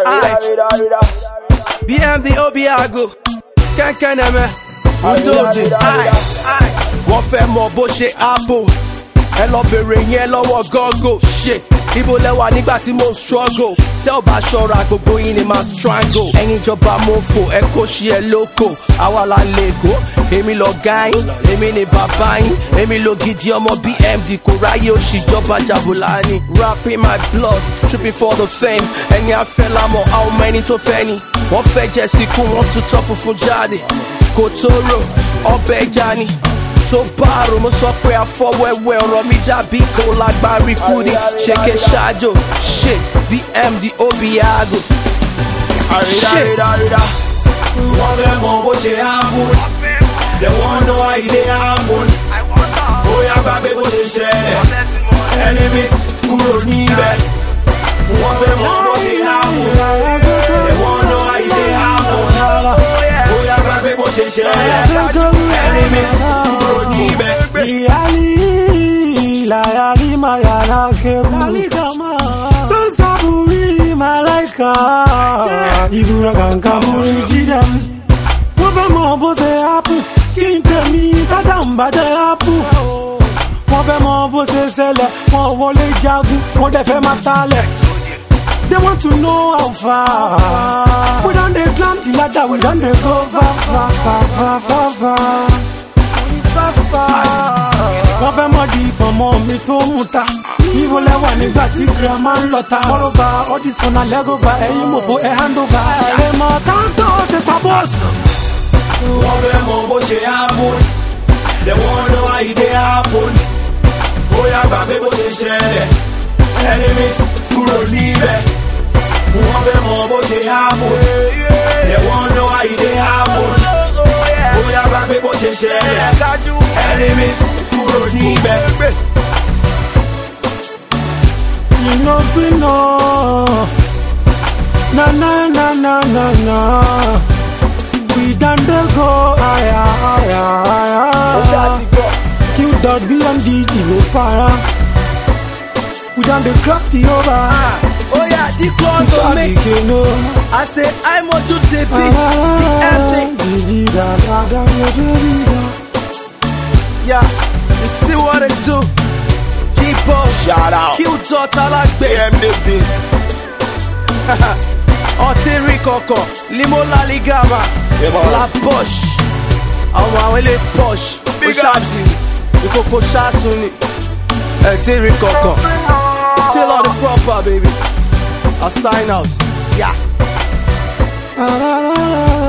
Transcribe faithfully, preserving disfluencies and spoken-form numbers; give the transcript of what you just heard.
B M D Obiago Kenkeneme Udoji wọ́n fẹ́ mọ bó ṣe apple ẹ lọ bèrè yẹn lọ́wọ́ gọ́gọ́ shit ibo lẹ́wà nígbà tí mo struggle tẹ́ ò bá ṣọ́ra gbogbo yín ni máa strangle ẹ̀yin ìjọba mo fò ẹ kó ṣe ẹ lóko àwa la lè kó èmi lọ gáyín èmi ni bàbá yín èmi ló gidi ọmọ B M D kò ráyè òṣìjọba Jabulani rapping my blood tripping for the fame ẹni afẹ́ lámọ̀ how many tó fẹ́ ni wọ́n fẹ́ jẹ́ síkú wọ́n tún tọ́ funfun jáde kò tóró ọbẹ̀ ẹja ni tó báàrò mo sọ pé afọwẹ́wẹ́ ọ̀rọ̀ mi dàbí kò lágbárí kúdi ṣèké ṣáájò shit B M D Obiago shit. Wọ́n fẹ́ mọ bó ṣe happen, they wọ́n know how e dey happen. Bóyá gbàgbé bó ṣe ṣẹlẹ̀, enemies kúrò níbẹ̀. Wọ́n fẹ́ mọ bó ṣe happen, they wọ́n know how e dey happen. Bóyá gbàgbé bó ṣe ṣẹlẹ̀, enemies kúrò níbẹ̀. Iyali, layali, mayala, kebu. Sansaburi, malaika. Ibura kankamuri, jidam. Wọ́n fẹ́ mọ bó ṣe happen, kí n tẹ̀mí tádàmbá jẹ́ happen. Wọ́n fẹ́ mọ bó ṣe ṣẹlẹ̀, wọ́n wọlé jagun, wọ́n dẹ̀ fẹ́ máa talẹ̀. They want to know how far. We done dey climb the ladder, we done dey go far, far, far, far, far, far. Far, far. Wọ́n fẹ́ mọ di ìpọ̀nmọ́ mi tó mú ta. Ibo lẹ́wà nígbà tí girama ń lọ ta. Moreover, all this one na leg over, ẹ̀yin mo fo ẹ̀ hand over. Ẹ̀rẹ̀ mọ̀ táńtò ṣe pa bọ́ọ̀sì. Wọ́n fẹ́ mọ bó ṣe happen, they wọ́n know how e dey happen. Bóyá gbàgbé bó ṣe ṣẹlẹ̀, enemies kúrò níbẹ̀. Wọ́n fẹ́ mọ bó ṣe happen, they wọ́n know how e dey happen. Bóyá gbàgbé bó ṣe ṣẹlẹ̀, enemies kúrò níbẹ̀. You know we know. Na na na na na na. We done dey go higher, higher, higher. Q dot B M D no para. We done dey cross the over. Oh yeah, the clown to me. I say I'm on to the beat. B M D. Yeah, you see what I do. G-Bo, Shout out. Q dot I like B M D this. Ọtí Koko, Limo La Ligama, Yeah, man. La Bosch. Àwọn àwọn ilé Bosch. Big Ó ups. ṣáàtì, ìkòkò ṣáàsùn ni. Ọtí Koko. Still on the proper, baby. I'll sign out. Yeah. Ah, la, la, la.